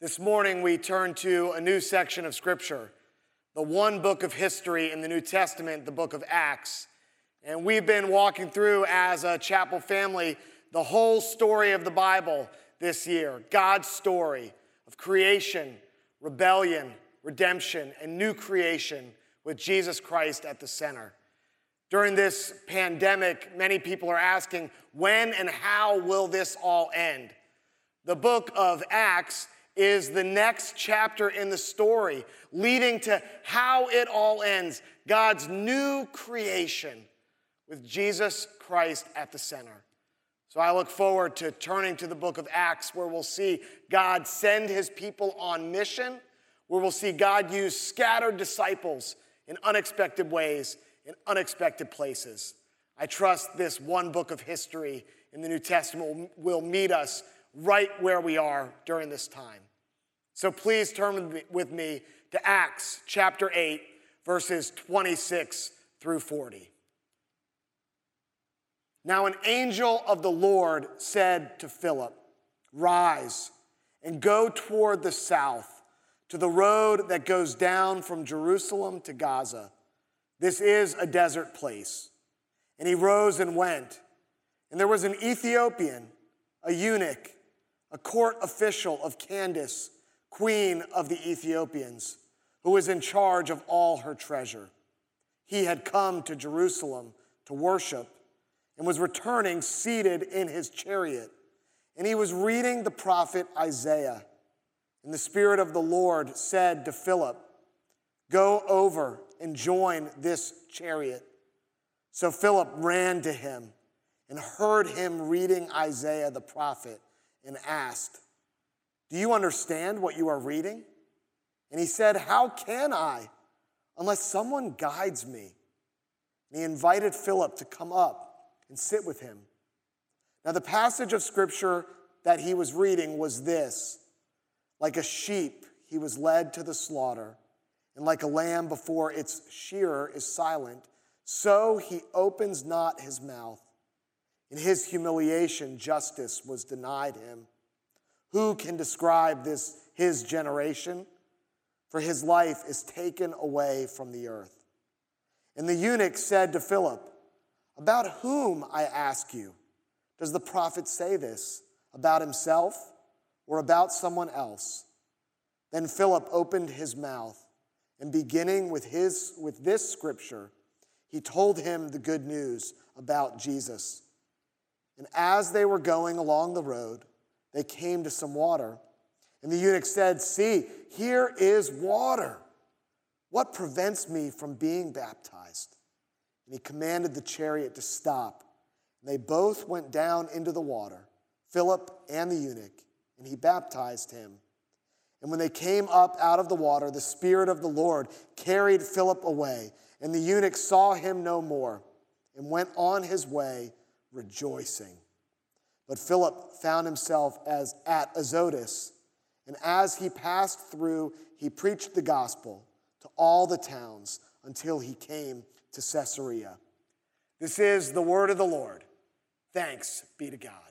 This morning we turn to a new section of Scripture, the one book of history in the New Testament, the book of Acts. And we've been walking through as a chapel family the whole story of the Bible this year, God's story of creation, rebellion, redemption, and new creation with Jesus Christ at the center. During this pandemic, many people are asking, when and how will this all end? The book of Acts is the next chapter in the story, leading to how it all ends, God's new creation with Jesus Christ at the center. So I look forward to turning to the book of Acts, where we'll see God send his people on mission, where we'll see God use scattered disciples in unexpected ways, in unexpected places. I trust this one book of history in the New Testament will meet us right where we are during this time. So please turn with me to Acts chapter 8, verses 26 through 40. Now an angel of the Lord said to Philip, "Rise and go toward the south, to the road that goes down from Jerusalem to Gaza. This is a desert place." And he rose and went. And there was an Ethiopian, a eunuch, a court official of Candace, queen of the Ethiopians, who was in charge of all her treasure. He had come to Jerusalem to worship and was returning seated in his chariot. And he was reading the prophet Isaiah. And the Spirit of the Lord said to Philip, "Go over and join this chariot." So Philip ran to him and heard him reading Isaiah the prophet and asked, "Do you understand what you are reading?" And he said, "How can I, unless someone guides me?" And he invited Philip to come up and sit with him. Now the passage of Scripture that he was reading was this: "Like a sheep he was led to the slaughter, and like a lamb before its shearer is silent, so he opens not his mouth. In his humiliation justice was denied him. Who can describe his generation? For his life is taken away from the earth." And the eunuch said to Philip, "About whom, I ask you, does the prophet say this? About himself or about someone else?" Then Philip opened his mouth, and beginning with this scripture, he told him the good news about Jesus. And as they were going along the road, they came to some water. And the eunuch said, "See, here is water. What prevents me from being baptized?" And he commanded the chariot to stop. And they both went down into the water, Philip and the eunuch, and he baptized him. And when they came up out of the water, the Spirit of the Lord carried Philip away, and the eunuch saw him no more and went on his way rejoicing. But Philip found himself at Azotus, and as he passed through, he preached the gospel to all the towns until he came to Caesarea. This is the word of the Lord. Thanks be to God.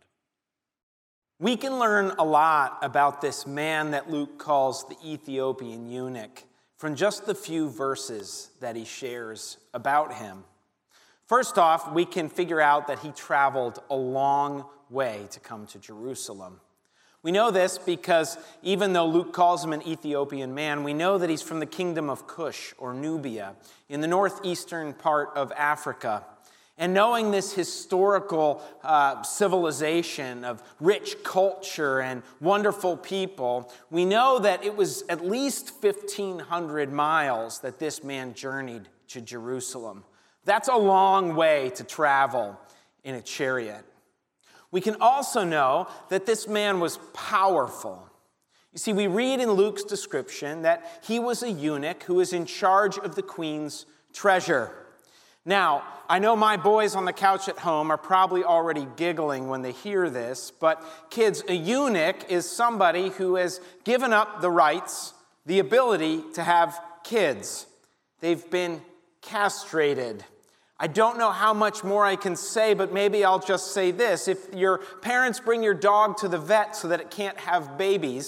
We can learn a lot about this man that Luke calls the Ethiopian eunuch from just the few verses that he shares about him. First off, we can figure out that he traveled a long way to come to Jerusalem. We know this because even though Luke calls him an Ethiopian man, we know that he's from the kingdom of Cush or Nubia in the northeastern part of Africa. And knowing this historical civilization of rich culture and wonderful people, we know that it was at least 1,500 miles that this man journeyed to Jerusalem. That's a long way to travel in a chariot. We can also know that this man was powerful. You see, we read in Luke's description that he was a eunuch who was in charge of the queen's treasure. Now, I know my boys on the couch at home are probably already giggling when they hear this, but kids, a eunuch is somebody who has given up the rights, the ability to have kids. They've been castrated. I don't know how much more I can say, but maybe I'll just say this. If your parents bring your dog to the vet so that it can't have babies,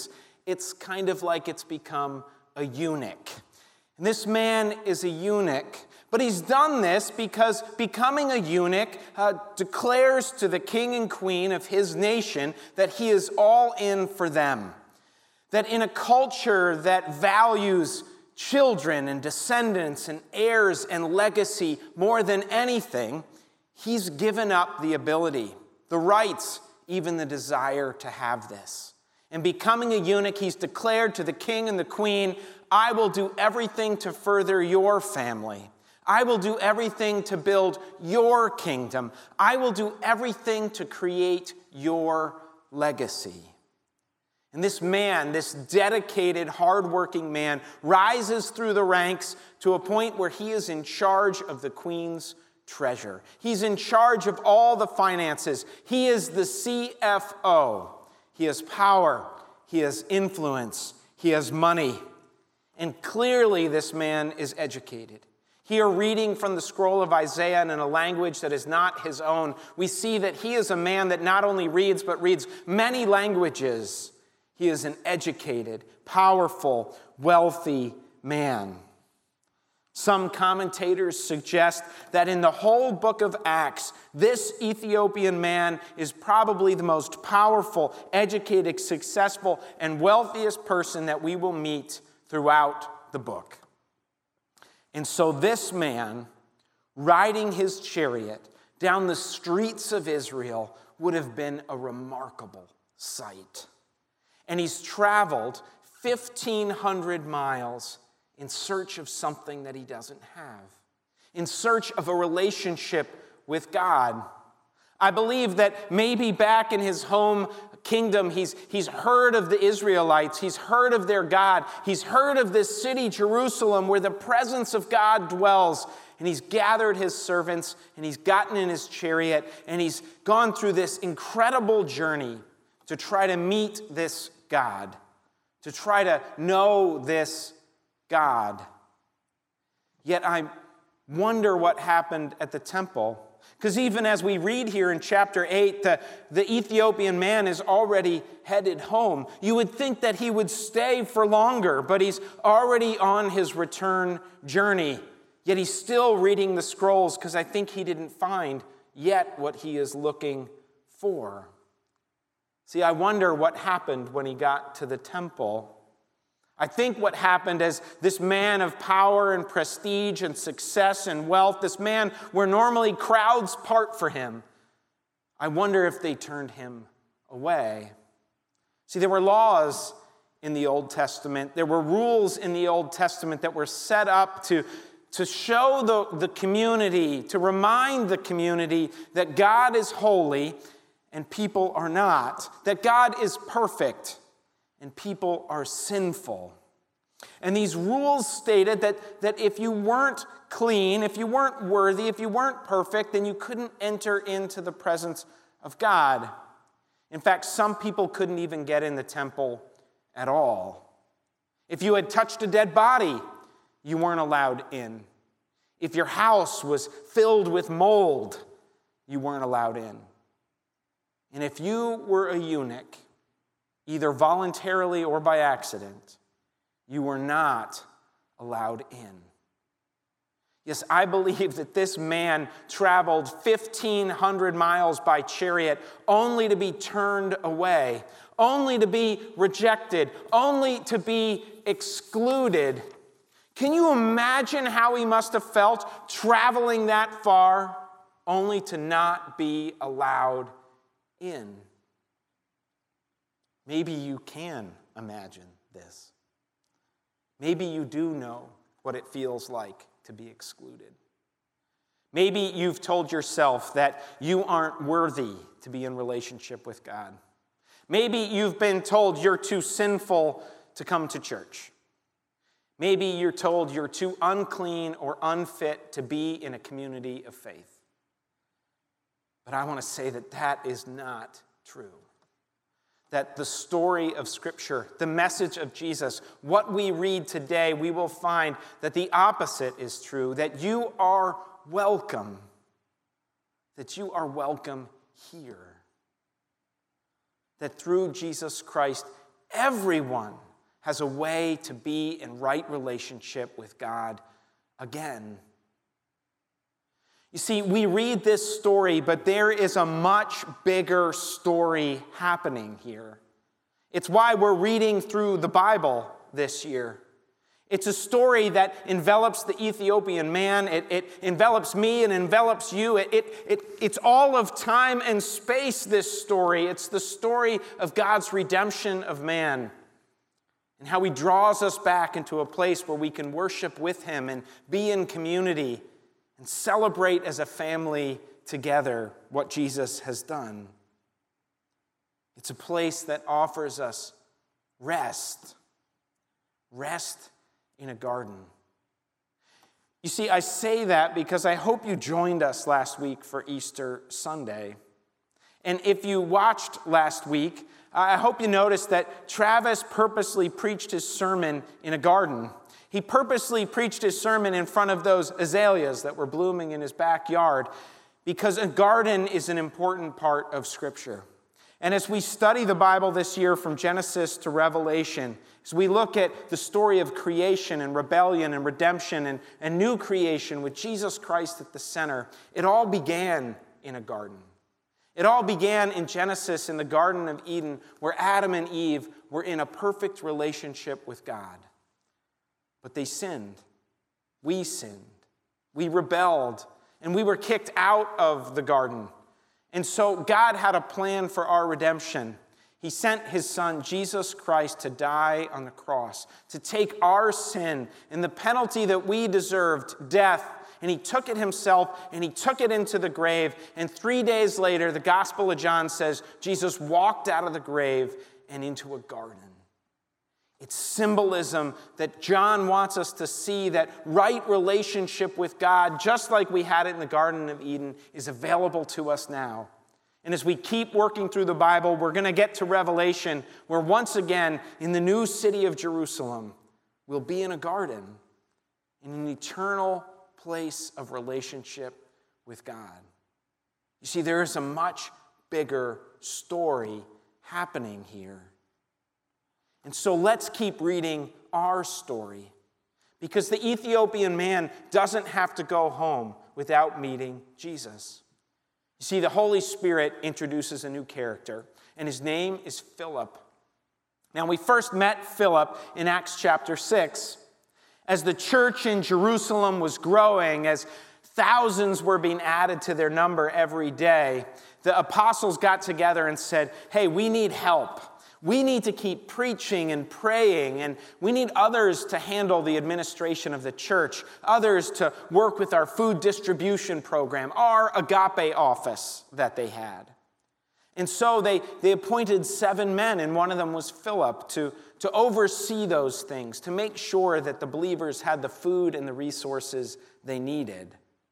it's kind of like it's become a eunuch. And this man is a eunuch, but he's done this because becoming a eunuch declares to the king and queen of his nation that he is all in for them. That in a culture that values children and descendants and heirs and legacy more than anything, he's given up the ability, the rights, even the desire to have this. And becoming a eunuch, he's declared to the king and the queen, I will do everything to further your family. I will do everything to build your kingdom. I will do everything to create your legacy. And this man, this dedicated, hardworking man, rises through the ranks to a point where he is in charge of the queen's treasure. He's in charge of all the finances. He is the CFO. He has power. He has influence. He has money. And clearly this man is educated. Here, reading from the scroll of Isaiah and in a language that is not his own, we see that he is a man that not only reads, but reads many languages. He is an educated, powerful, wealthy man. Some commentators suggest that in the whole book of Acts, this Ethiopian man is probably the most powerful, educated, successful, and wealthiest person that we will meet throughout the book. And so this man, riding his chariot down the streets of Israel, would have been a remarkable sight. And he's traveled 1,500 miles in search of something that he doesn't have, in search of a relationship with God. I believe that maybe back in his home kingdom, he's heard of the Israelites, he's heard of their God, he's heard of this city, Jerusalem, where the presence of God dwells, and he's gathered his servants, and he's gotten in his chariot, and he's gone through this incredible journey to try to meet this God, to try to know this God. Yet I wonder what happened at the temple. Because even as we read here in chapter 8, the Ethiopian man is already headed home. You would think that he would stay for longer, but he's already on his return journey. Yet he's still reading the scrolls because I think he didn't find yet what he is looking for. See, I wonder what happened when he got to the temple. I think what happened as this man of power and prestige and success and wealth, this man where normally crowds part for him, I wonder if they turned him away. See, there were laws in the Old Testament. There were rules in the Old Testament that were set up to show the community, to remind the community that God is holy and people are not, that God is perfect and people are sinful. And these rules stated that if you weren't clean, if you weren't worthy, if you weren't perfect, then you couldn't enter into the presence of God. In fact, some people couldn't even get in the temple at all. If you had touched a dead body, you weren't allowed in. If your house was filled with mold, you weren't allowed in. And if you were a eunuch, either voluntarily or by accident, you were not allowed in. Yes, I believe that this man traveled 1,500 miles by chariot only to be turned away, only to be rejected, only to be excluded. Can you imagine how he must have felt traveling that far only to not be allowed in? Maybe you can imagine this. Maybe you do know what it feels like to be excluded. Maybe you've told yourself that you aren't worthy to be in relationship with God. Maybe you've been told you're too sinful to come to church. Maybe you're told you're too unclean or unfit to be in a community of faith. But I want to say that that is not true. That the story of Scripture, the message of Jesus, what we read today, we will find that the opposite is true, that you are welcome, that you are welcome here. That through Jesus Christ, Everyone has a way to be in right relationship with God again. You see, we read this story, but there is a much bigger story happening here. It's why we're reading through the Bible this year. It's a story that envelops the Ethiopian man. It envelops me and envelops you. It's all of time and space, this story. It's the story of God's redemption of man and how he draws us back into a place where we can worship with him and be in community and celebrate as a family together what Jesus has done. It's a place that offers us rest. Rest in a garden. You see, I say that because I hope you joined us last week for Easter Sunday. And if you watched last week, I hope you noticed that Travis purposely preached his sermon in a garden. He purposely preached his sermon in front of those azaleas that were blooming in his backyard because a garden is an important part of Scripture. And as we study the Bible this year from Genesis to Revelation, as we look at the story of creation and rebellion and redemption and new creation with Jesus Christ at the center, it all began in a garden. It all began in Genesis in the Garden of Eden, where Adam and Eve were in a perfect relationship with God. But they sinned. We sinned. We rebelled. And we were kicked out of the garden. And so God had a plan for our redemption. He sent his son, Jesus Christ, to die on the cross, to take our sin and the penalty that we deserved, death. And he took it himself, and he took it into the grave. And 3 days later, the Gospel of John says, Jesus walked out of the grave and into a garden. It's symbolism that John wants us to see that right relationship with God, just like we had it in the Garden of Eden, is available to us now. And as we keep working through the Bible, we're going to get to Revelation, where once again, in the new city of Jerusalem, we'll be in a garden, in an eternal place of relationship with God. You see, there is a much bigger story happening here. And so let's keep reading our story, because the Ethiopian man doesn't have to go home without meeting Jesus. You see, the Holy Spirit introduces a new character, and his name is Philip. Now, we first met Philip in Acts chapter 6. As the church in Jerusalem was growing, as thousands were being added to their number every day, the apostles got together and said, hey, we need help. We need to keep preaching and praying, and we need others to handle the administration of the church, others to work with our food distribution program, our agape office that they had. And so they appointed 7 men, and one of them was Philip, to oversee those things, to make sure that the believers had the food and the resources they needed.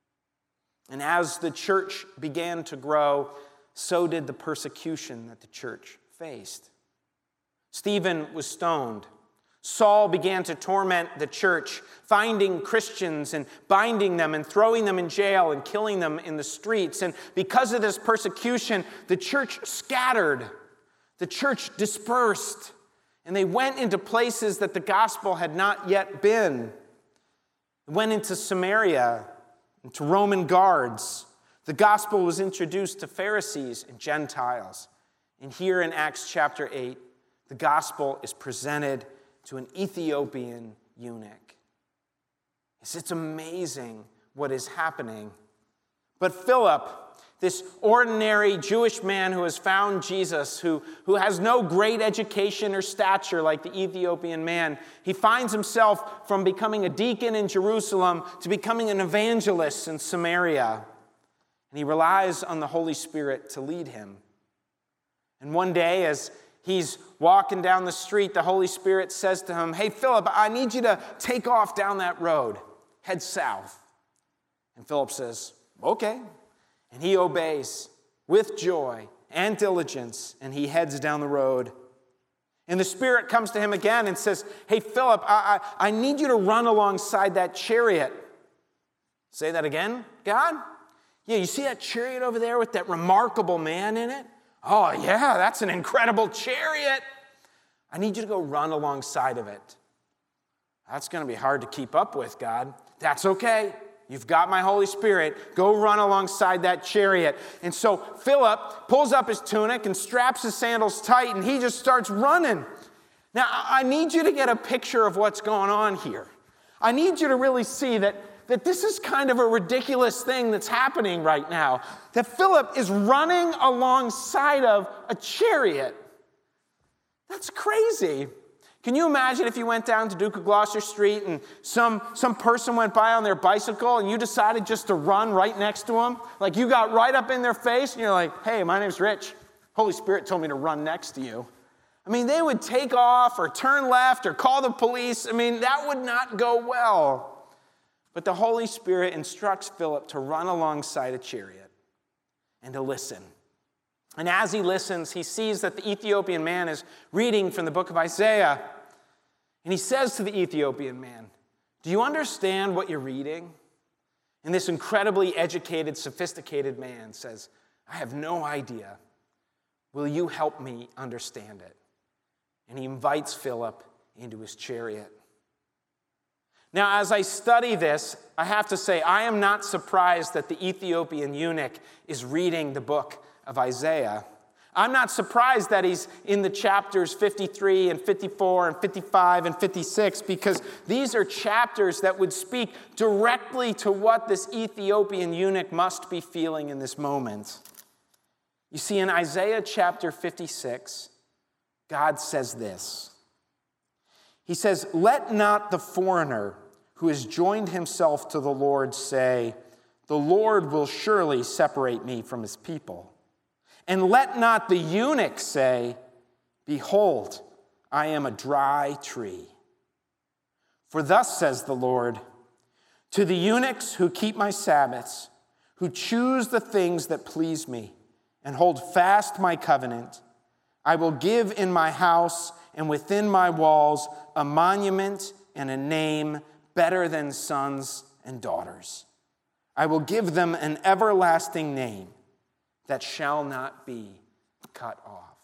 And as the church began to grow, so did the persecution that the church faced. Stephen was stoned. Saul began to torment the church, finding Christians and binding them and throwing them in jail and killing them in the streets. And because of this persecution, the church scattered. The church dispersed. And they went into places that the gospel had not yet been. They went into Samaria, into Roman guards. The gospel was introduced to Pharisees and Gentiles. And here in Acts chapter 8, the gospel is presented to an Ethiopian eunuch. It's amazing what is happening. But Philip, this ordinary Jewish man who has found Jesus, who has no great education or stature like the Ethiopian man, he finds himself from becoming a deacon in Jerusalem to becoming an evangelist in Samaria. And he relies on the Holy Spirit to lead him. And one day, as he's walking down the street, the Holy Spirit says to him, hey, Philip, I need you to take off down that road. Head south. And Philip says, okay. And he obeys with joy and diligence, and he heads down the road. And the Spirit comes to him again and says, hey, Philip, I need you to run alongside that chariot. Say that again, God? Yeah, you see that chariot over there with that remarkable man in it? Oh, yeah, that's an incredible chariot. I need you to go run alongside of it. That's going to be hard to keep up with, God. That's okay. You've got my Holy Spirit. Go run alongside that chariot. And so Philip pulls up his tunic and straps his sandals tight, and he just starts running. Now, I need you to get a picture of what's going on here. I need you to really see that this is kind of a ridiculous thing that's happening right now. That Philip is running alongside of a chariot. That's crazy. Can you imagine if you went down to Duke of Gloucester Street and some person went by on their bicycle and you decided just to run right next to them? Like you got right up in their face and you're like, hey, my name's Rich. Holy Spirit told me to run next to you. I mean, they would take off or turn left or call the police. I mean, that would not go well. But the Holy Spirit instructs Philip to run alongside a chariot and to listen. And as he listens, he sees that the Ethiopian man is reading from the book of Isaiah. And he says to the Ethiopian man, do you understand what you're reading? And this incredibly educated, sophisticated man says, I have no idea. Will you help me understand it? And he invites Philip into his chariot. Now, as I study this, I have to say, I am not surprised that the Ethiopian eunuch is reading the book of Isaiah. I'm not surprised that he's in the chapters 53 and 54 and 55 and 56 because these are chapters that would speak directly to what this Ethiopian eunuch must be feeling in this moment. You see, in Isaiah chapter 56, God says this. He says, let not the foreigner who has joined himself to the Lord say, the Lord will surely separate me from his people. And let not the eunuch say, behold, I am a dry tree. For thus says the Lord, to the eunuchs who keep my Sabbaths, who choose the things that please me, and hold fast my covenant, I will give in my house and within my walls a monument and a name better than sons and daughters. I will give them an everlasting name that shall not be cut off.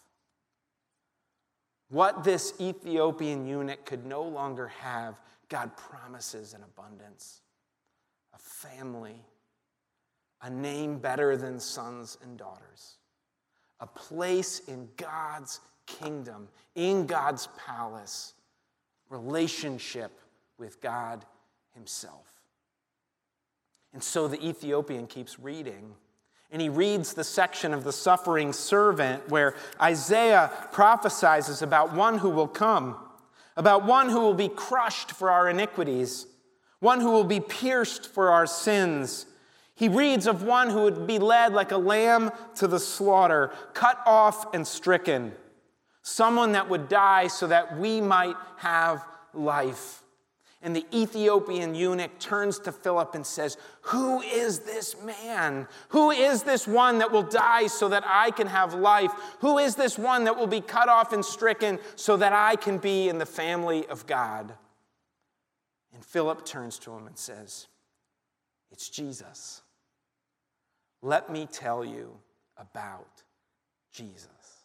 What this Ethiopian eunuch could no longer have, God promises in abundance. A family, a name better than sons and daughters, a place in God's kingdom, in God's palace, relationship with God himself. And so the Ethiopian keeps reading. And he reads the section of the suffering servant where Isaiah prophesies about one who will come, about one who will be crushed for our iniquities, one who will be pierced for our sins. He reads of one who would be led like a lamb to the slaughter, cut off and stricken, someone that would die so that we might have life. And the Ethiopian eunuch turns to Philip and says, who is this man? Who is this one that will die so that I can have life? Who is this one that will be cut off and stricken so that I can be in the family of God? And Philip turns to him and says, it's Jesus. Let me tell you about Jesus.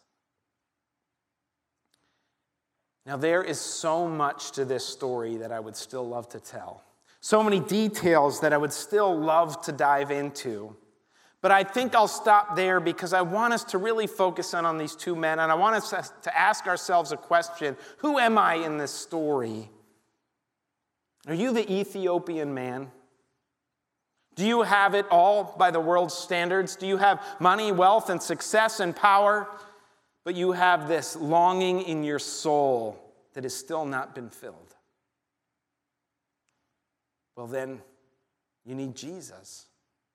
Now, there is so much to this story that I would still love to tell. So many details that I would still love to dive into. But I think I'll stop there because I want us to really focus on these two men, and I want us to ask ourselves a question. Who am I in this story? Are you the Ethiopian man? Do you have it all by the world's standards? Do you have money, wealth, and success and power? But you have this longing in your soul that has still not been filled. Well, then you need Jesus.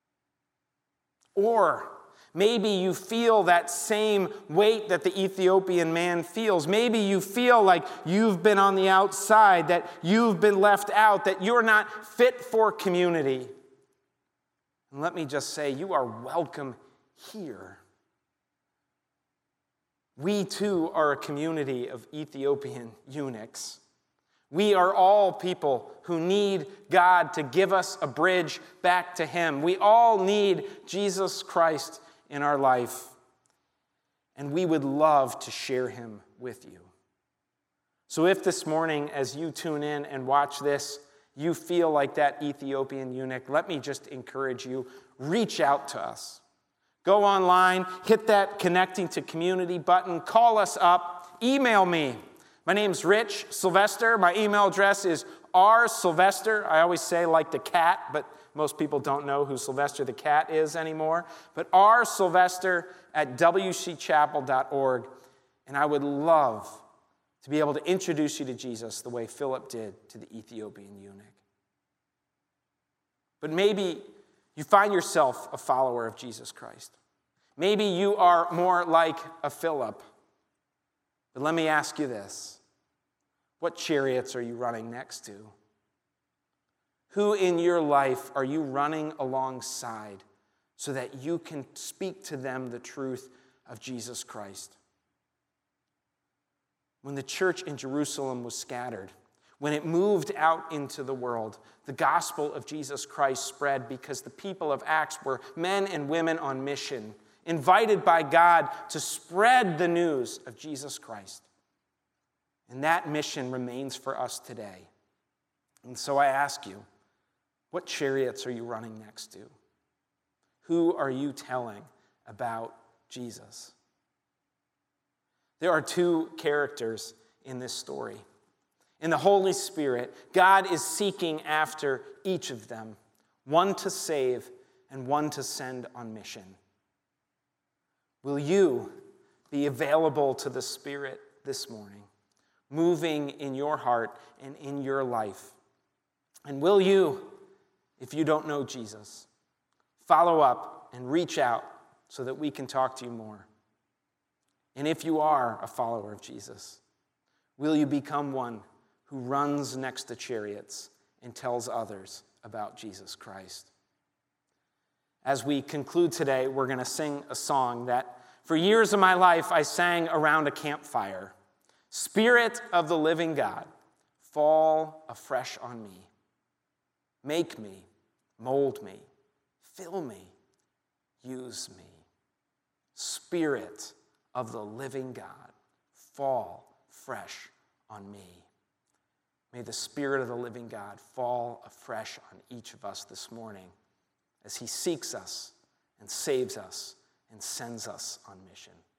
Or maybe you feel that same weight that the Ethiopian man feels. Maybe you feel like you've been on the outside, that you've been left out, that you're not fit for community. And let me just say, you are welcome here. We too are a community of Ethiopian eunuchs. We are all people who need God to give us a bridge back to him. We all need Jesus Christ in our life. And we would love to share him with you. So if this morning, as you tune in and watch this, you feel like that Ethiopian eunuch, let me just encourage you, reach out to us. Go online, hit that connecting to community button, call us up, email me. My name's Rich Sylvester. My email address is rsylvester. I always say like the cat, but most people don't know who Sylvester the cat is anymore. But rsylvester@wcchapel.org. And I would love to be able to introduce you to Jesus the way Philip did to the Ethiopian eunuch. But maybe you find yourself a follower of Jesus Christ. Maybe you are more like a Philip. But let me ask you this. What chariots are you running next to? Who in your life are you running alongside so that you can speak to them the truth of Jesus Christ? When the church in Jerusalem was scattered, when it moved out into the world, the gospel of Jesus Christ spread because the people of Acts were men and women on mission, invited by God to spread the news of Jesus Christ. And that mission remains for us today. And so I ask you, what chariots are you running next to? Who are you telling about Jesus? There are two characters in this story. In the Holy Spirit, God is seeking after each of them, one to save and one to send on mission. Will you be available to the Spirit this morning, moving in your heart and in your life? And will you, if you don't know Jesus, follow up and reach out so that we can talk to you more? And if you are a follower of Jesus, will you become one who runs next to chariots and tells others about Jesus Christ? As we conclude today, we're going to sing a song that for years of my life I sang around a campfire. Spirit of the living God, fall afresh on me. Make me, mold me, fill me, use me. Spirit of the living God, fall fresh on me. May the Spirit of the living God fall afresh on each of us this morning as he seeks us and saves us and sends us on mission.